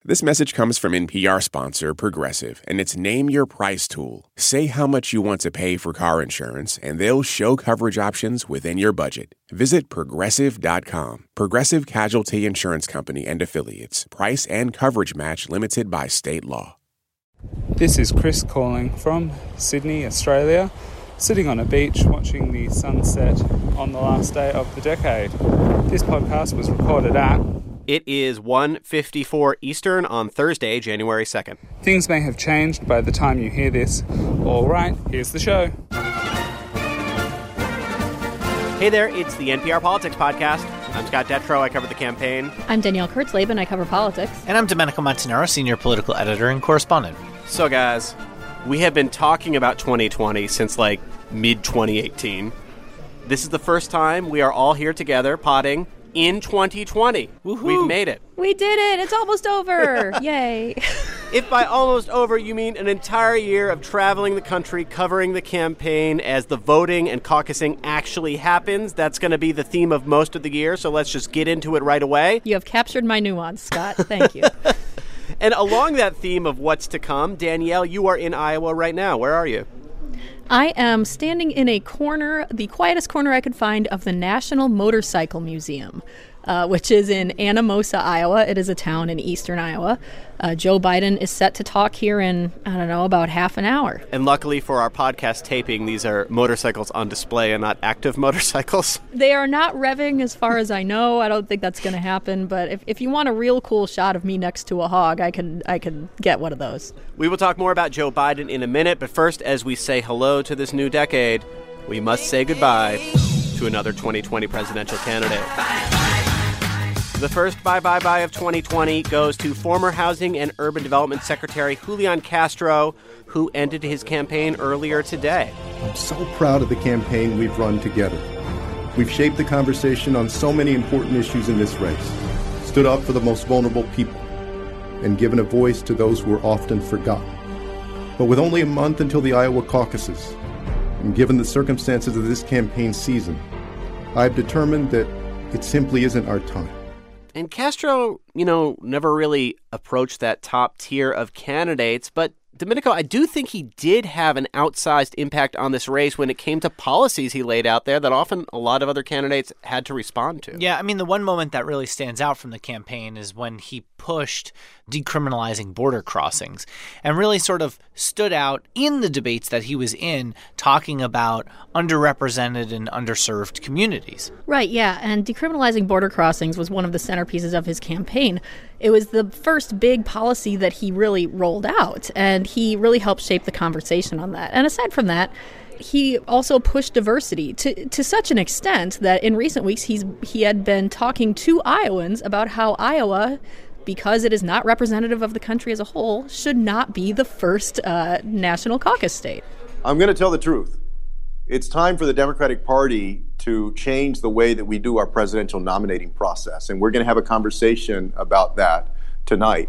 This message comes from NPR sponsor Progressive, and it's Name Your Price tool. Say how much you want to pay for car insurance, and they'll show coverage options within your budget. Visit Progressive.com. Progressive Casualty Insurance Company and Affiliates. Price and coverage match limited by state law. This is Chris calling from Sydney, Australia, sitting on a beach watching the sunset on the last day of the decade. This podcast was recorded at... It is 1:54 Eastern on Thursday, January 2nd. Things may have changed by the time you hear this. All right, here's the show. Hey there, it's the NPR Politics Podcast. I'm Scott Detrow. I cover the campaign. I'm Danielle Kurtzleben. I cover politics. And I'm Domenico Montanaro, senior political editor and correspondent. So, guys, we have been talking about 2020 since, mid-2018. This is the first time we are all here together potting in 2020. Woohoo. We've made it. We did it. It's almost over. Yay. If by almost over you mean an entire year of traveling the country, covering the campaign as the voting and caucusing actually happens, that's going to be the theme of most of the year, so let's just get into it right away. You have captured my nuance, Scott. Thank you. And along that theme of what's to come, Danielle, you are in Iowa right now. Where are you? I am standing in a corner, the quietest corner I could find, of the National Motorcycle Museum, which is in Anamosa, Iowa. It is a town in eastern Iowa. Joe Biden is set to talk here in, about half an hour. And luckily for our podcast taping, these are motorcycles on display and not active motorcycles. They are not revving as far as I know. I don't think that's going to happen. But if you want a real cool shot of me next to a hog, I can get one of those. We will talk more about Joe Biden in a minute. But first, as we say hello to this new decade, we must say goodbye to another 2020 presidential candidate. The first bye of 2020 goes to former Housing and Urban Development Secretary Julian Castro, who ended his campaign earlier today. I'm so proud of the campaign we've run together. We've shaped the conversation on so many important issues in this race, stood up for the most vulnerable people, and given a voice to those who are often forgotten. But with only a month until the Iowa caucuses, and given the circumstances of this campaign season, I've determined that it simply isn't our time. And Castro, never really approached that top tier of candidates. But, Domenico, I do think he did have an outsized impact on this race when it came to policies he laid out there that often a lot of other candidates had to respond to. Yeah, the one moment that really stands out from the campaign is when he pushed decriminalizing border crossings and really sort of stood out in the debates that he was in, talking about underrepresented and underserved communities. Right, yeah, and decriminalizing border crossings was one of the centerpieces of his campaign. It was the first big policy that he really rolled out, and he really helped shape the conversation on that. And aside from that, he also pushed diversity to such an extent that in recent weeks he had been talking to Iowans about how Iowa, because it is not representative of the country as a whole, should not be the first national caucus state. I'm going to tell the truth. It's time for the Democratic Party to change the way that we do our presidential nominating process, and we're going to have a conversation about that tonight.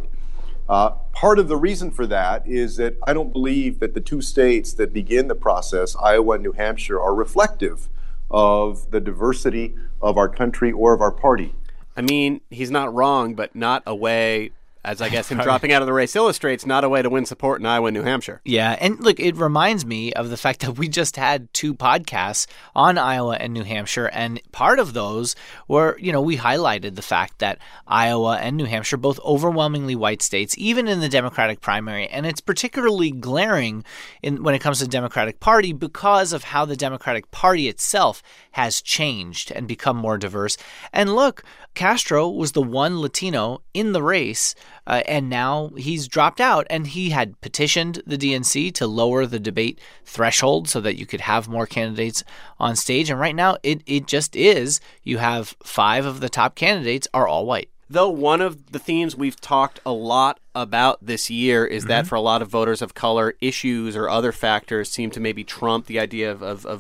Part of the reason for that is that I don't believe that the two states that begin the process, Iowa and New Hampshire, are reflective of the diversity of our country or of our party. He's not wrong, but not a way, as I guess him dropping out of the race illustrates, not a way to win support in Iowa and New Hampshire. Yeah, and look, it reminds me of the fact that we just had two podcasts on Iowa and New Hampshire, and part of those were, we highlighted the fact that Iowa and New Hampshire, both overwhelmingly white states, even in the Democratic primary, and it's particularly glaring when it comes to the Democratic Party because of how the Democratic Party itself has changed and become more diverse. And look, Castro was the one Latino in the race, and now he's dropped out. And he had petitioned the DNC to lower the debate threshold so that you could have more candidates on stage. And right now, it just is. You have 5 of the top candidates are all white. Though one of the themes we've talked a lot about this year is that for a lot of voters of color, issues or other factors seem to maybe trump the idea of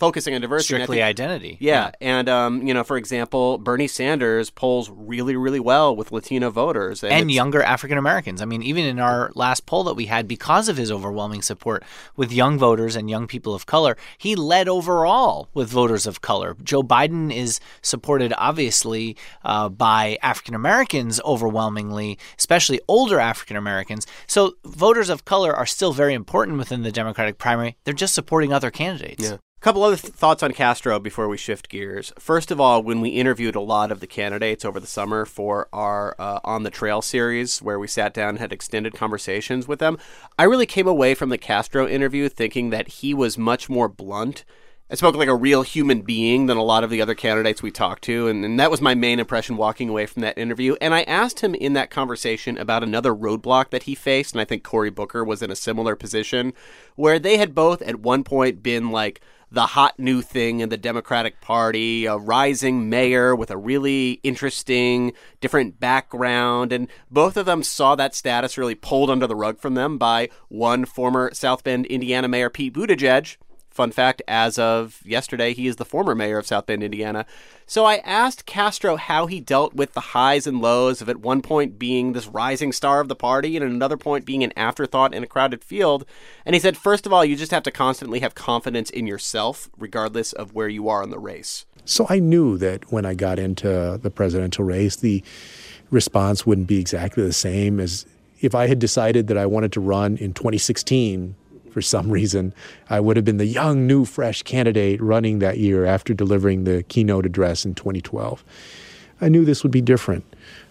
focusing on diversity. Strictly identity. Yeah. And, for example, Bernie Sanders polls really, really well with Latino voters. And younger African Americans. I mean, even in our last poll that we had, because of his overwhelming support with young voters and young people of color, he led overall with voters of color. Joe Biden is supported, obviously, by African Americans overwhelmingly, especially older African Americans. So voters of color are still very important within the Democratic primary. They're just supporting other candidates. Yeah. A couple other thoughts on Castro before we shift gears. First of all, when we interviewed a lot of the candidates over the summer for our On the Trail series, where we sat down and had extended conversations with them, I really came away from the Castro interview thinking that he was much more blunt. I spoke like a real human being than a lot of the other candidates we talked to, and that was my main impression walking away from that interview. And I asked him in that conversation about another roadblock that he faced, and I think Cory Booker was in a similar position, where they had both at one point been like the hot new thing in the Democratic Party, a rising mayor with a really interesting, different background. And both of them saw that status really pulled under the rug from them by one former South Bend, Indiana Mayor Pete Buttigieg. Fun fact, as of yesterday, he is the former mayor of South Bend, Indiana. So I asked Castro how he dealt with the highs and lows of at one point being this rising star of the party and at another point being an afterthought in a crowded field. And he said, first of all, you just have to constantly have confidence in yourself, regardless of where you are in the race. So I knew that when I got into the presidential race, the response wouldn't be exactly the same as if I had decided that I wanted to run in 2016. For some reason, I would have been the young, new, fresh candidate running that year after delivering the keynote address in 2012. I knew this would be different.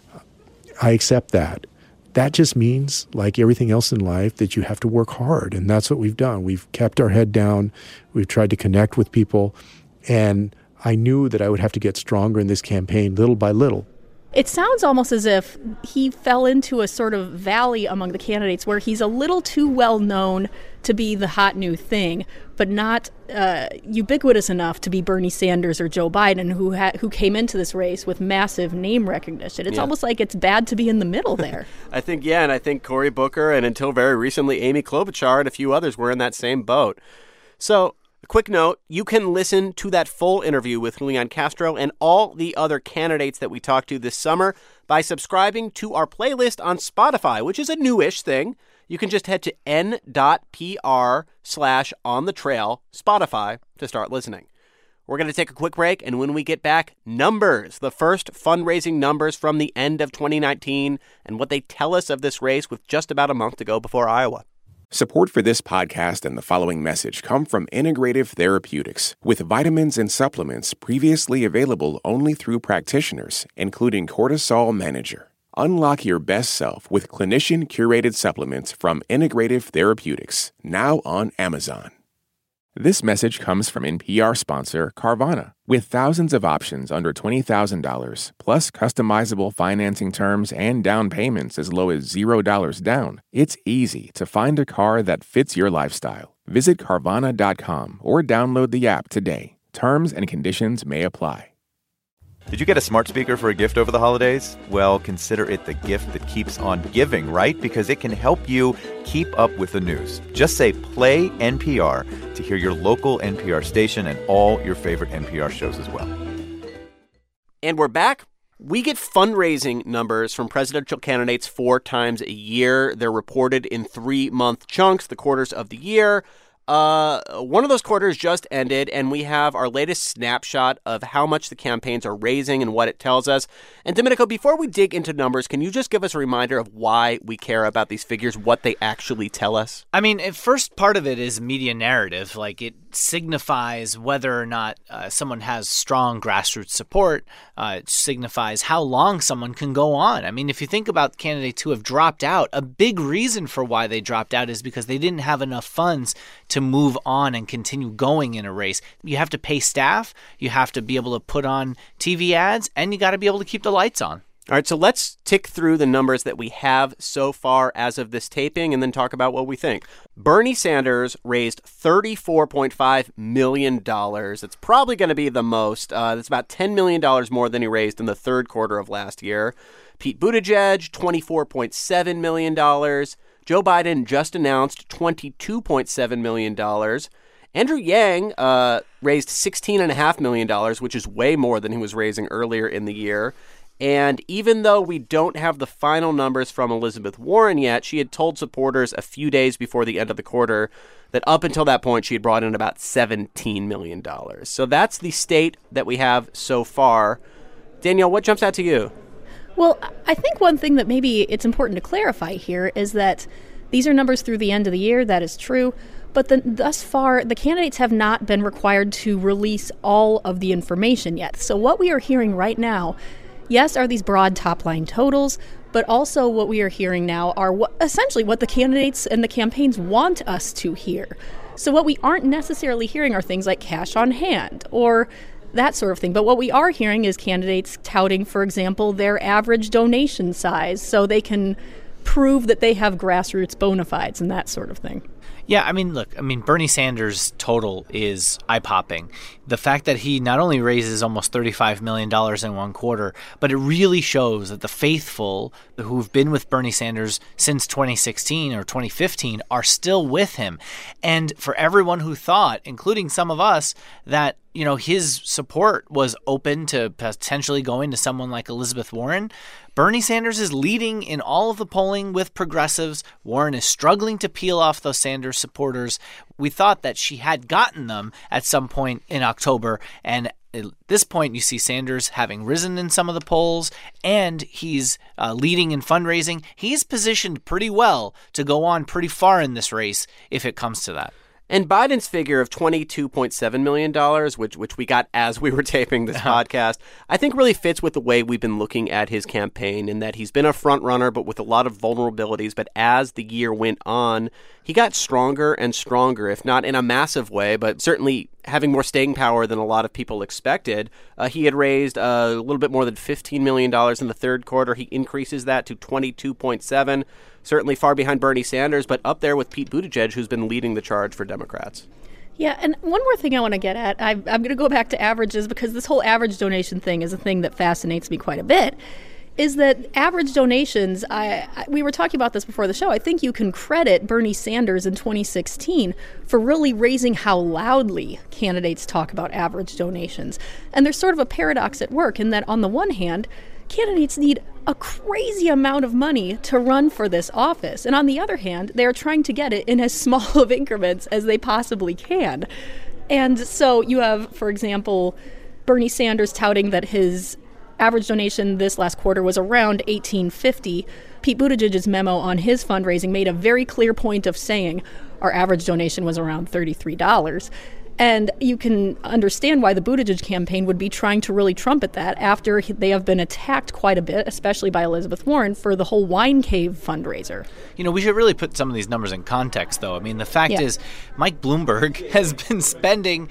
I accept that. That just means, like everything else in life, that you have to work hard, and that's what we've done. We've kept our head down. We've tried to connect with people, and I knew that I would have to get stronger in this campaign little by little. It sounds almost as if he fell into a sort of valley among the candidates where he's a little too well known to be the hot new thing, but not ubiquitous enough to be Bernie Sanders or Joe Biden, who came into this race with massive name recognition. It's almost like it's bad to be in the middle there. I think Cory Booker and until very recently Amy Klobuchar and a few others were in that same boat. So, a quick note, you can listen to that full interview with Julian Castro and all the other candidates that we talked to this summer by subscribing to our playlist on Spotify, which is a newish thing. You can just head to n.pr/onthetrail Spotify to start listening. We're going to take a quick break, and when we get back, numbers, the first fundraising numbers from the end of 2019 and what they tell us of this race with just about a month to go before Iowa. Support for this podcast and the following message come from Integrative Therapeutics, with vitamins and supplements previously available only through practitioners, including Cortisol Manager. Unlock your best self with clinician-curated supplements from Integrative Therapeutics, now on Amazon. This message comes from NPR sponsor Carvana. With thousands of options under $20,000, plus customizable financing terms and down payments as low as $0 down, it's easy to find a car that fits your lifestyle. Visit Carvana.com or download the app today. Terms and conditions may apply. Did you get a smart speaker for a gift over the holidays? Well, consider it the gift that keeps on giving, right? Because it can help you keep up with the news. Just say play NPR to hear your local NPR station and all your favorite NPR shows as well. And we're back. We get fundraising numbers from presidential candidates 4 times a year. They're reported in 3-month chunks, the quarters of the year. One of those quarters just ended, and we have our latest snapshot of how much the campaigns are raising and what it tells us. And Domenico, before we dig into numbers, can you just give us a reminder of why we care about these figures, what they actually tell us? I mean, first part of it is media narrative. Like, it signifies whether or not someone has strong grassroots support. It signifies how long someone can go on. I mean, if you think about candidates who have dropped out, a big reason for why they dropped out is because they didn't have enough funds to move on and continue going in a race. You have to pay staff, you have to be able to put on TV ads, and you got to be able to keep the lights on. All right, so let's tick through the numbers that we have so far as of this taping and then talk about what we think. Bernie Sanders raised $34.5 million. It's probably going to be the most. That's about $10 million more than he raised in the third quarter of last year. Pete Buttigieg, $24.7 million. Joe Biden just announced $22.7 million. Andrew Yang raised $16.5 million, which is way more than he was raising earlier in the year. And even though we don't have the final numbers from Elizabeth Warren yet, she had told supporters a few days before the end of the quarter that up until that point, she had brought in about $17 million. So that's the state that we have so far. Danielle, what jumps out to you? Well, I think one thing that maybe it's important to clarify here is that these are numbers through the end of the year. That is true. But thus far, the candidates have not been required to release all of the information yet. So what we are hearing right now, yes, are these broad top-line totals, but also what we are hearing now are essentially what the candidates and the campaigns want us to hear. So what we aren't necessarily hearing are things like cash on hand or that sort of thing. But what we are hearing is candidates touting, for example, their average donation size so they can prove that they have grassroots bona fides and that sort of thing. Yeah, look, Bernie Sanders' total is eye-popping. The fact that he not only raises almost $35 million in one quarter, but it really shows that the faithful who've been with Bernie Sanders since 2016 or 2015 are still with him. And for everyone who thought, including some of us, that his support was open to potentially going to someone like Elizabeth Warren, Bernie Sanders is leading in all of the polling with progressives. Warren is struggling to peel off those Sanders supporters. We thought that she had gotten them at some point in October, and at this point you see Sanders having risen in some of the polls, and he's leading in fundraising. He's positioned pretty well to go on pretty far in this race if it comes to that. And Biden's figure of $22.7 million, which we got as we were taping this podcast, I think really fits with the way we've been looking at his campaign, in that he's been a front runner, but with a lot of vulnerabilities. But as the year went on, he got stronger and stronger, if not in a massive way, but certainly having more staying power than a lot of people expected. He had raised a little bit more than $15 million in the third quarter. He increases that to $22.7. Certainly far behind Bernie Sanders, but up there with Pete Buttigieg, who's been leading the charge for Democrats. Yeah, and one more thing I want to get at, I'm going to go back to averages, because this whole average donation thing is a thing that fascinates me quite a bit, is that average donations, we were talking about this before the show, I think you can credit Bernie Sanders in 2016 for really raising how loudly candidates talk about average donations. And there's sort of a paradox at work in that, on the one hand, candidates need a crazy amount of money to run for this office. And on the other hand, they're trying to get it in as small of increments as they possibly can. And so you have, for example, Bernie Sanders touting that his average donation this last quarter was around $1,850. Pete Buttigieg's memo on his fundraising made a very clear point of saying our average donation was around $33. And you can understand why the Buttigieg campaign would be trying to really trumpet that after they have been attacked quite a bit, especially by Elizabeth Warren, for the whole Wine Cave fundraiser. We should really put some of these numbers in context, though. The fact is, Mike Bloomberg has been spending,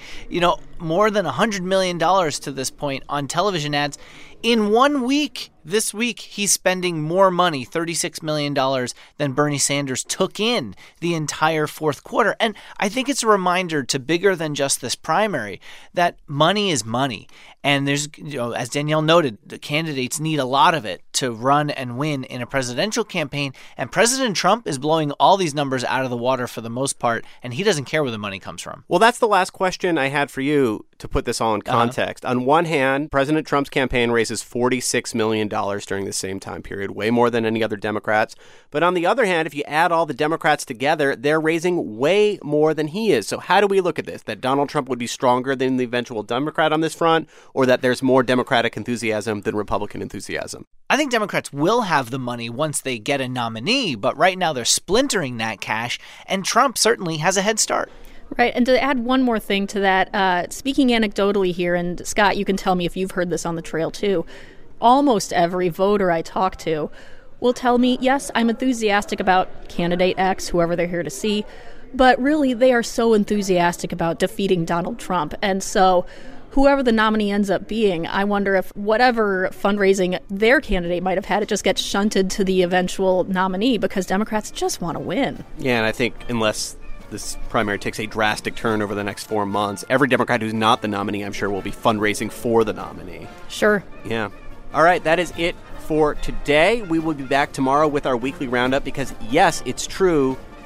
more than $100 million to this point on television ads. In 1 week, this week, he's spending more money, $36 million, than Bernie Sanders took in the entire fourth quarter. And I think it's a reminder to bigger than just this primary that money is money. And there's, as Danielle noted, the candidates need a lot of it to run and win in a presidential campaign. And President Trump is blowing all these numbers out of the water for the most part, and he doesn't care where the money comes from. Well, that's the last question I had for you to put this all in context. On one hand, President Trump's campaign raises $46 million during the same time period, way more than any other Democrats. But on the other hand, if you add all the Democrats together, they're raising way more than he is. So how do we look at this? That Donald Trump would be stronger than the eventual Democrat on this front, or that there's more Democratic enthusiasm than Republican enthusiasm? I think Democrats will have the money once they get a nominee, but right now they're splintering that cash, and Trump certainly has a head start. Right, and to add one more thing to that, speaking anecdotally here, and Scott, you can tell me if you've heard this on the trail too, almost every voter I talk to will tell me, yes, I'm enthusiastic about candidate X, whoever they're here to see, but really they are so enthusiastic about defeating Donald Trump. And so whoever the nominee ends up being, I wonder if whatever fundraising their candidate might have had, it just gets shunted to the eventual nominee because Democrats just want to win. Yeah, and I think unless this primary takes a drastic turn over the next 4 months, every Democrat who's not the nominee, I'm sure, will be fundraising for the nominee. Sure. Yeah. All right, that is it for today. We will be back tomorrow with our weekly roundup because, yes, it's true.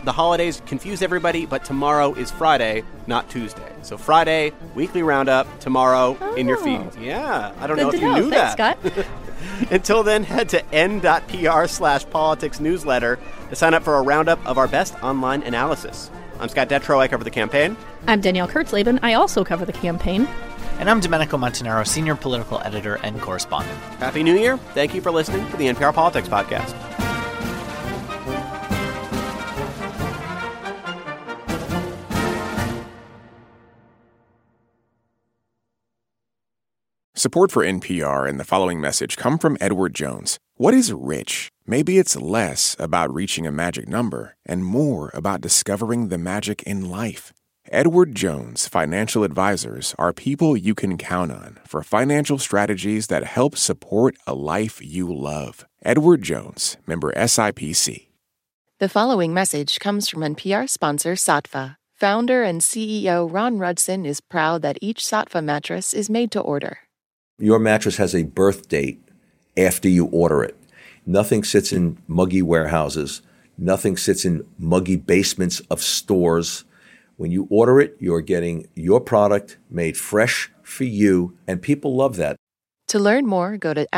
the holidays confuse everybody, but tomorrow is Friday, not Tuesday. So Friday, weekly roundup, tomorrow in your feed. Yeah, I don't know if you knew that. Thanks, Scott. Until then, head to n.pr/politics newsletter to sign up for a roundup of our best online analysis. I'm Scott Detrow. I cover the campaign. I'm Danielle Kurtzleben. I also cover the campaign. And I'm Domenico Montanaro, senior political editor and correspondent. Happy New Year. Thank you for listening to the NPR Politics Podcast. Support for NPR and the following message come from Edward Jones. What is rich? Maybe it's less about reaching a magic number and more about discovering the magic in life. Edward Jones Financial Advisors are people you can count on for financial strategies that help support a life you love. Edward Jones, member SIPC. The following message comes from NPR sponsor Saatva. Founder and CEO Ron Rudson is proud that each Saatva mattress is made to order. Your mattress has a birth date after you order it. Nothing sits in muggy warehouses. Nothing sits in muggy basements of stores. When you order it, you're getting your product made fresh for you, and people love that. To learn more, go to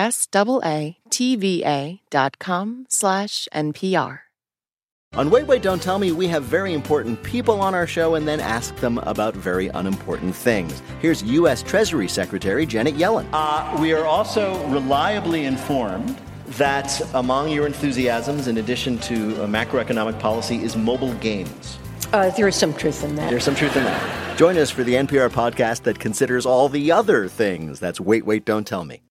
SAATVA.com/NPR. On Wait, Wait, Don't Tell Me, we have very important people on our show and then ask them about very unimportant things. Here's U.S. Treasury Secretary Janet Yellen. We are also reliably informed that among your enthusiasms, in addition to macroeconomic policy, is mobile games. There is some truth in that. There's some truth in that. Join us for the NPR podcast that considers all the other things. That's Wait, Wait, Don't Tell Me.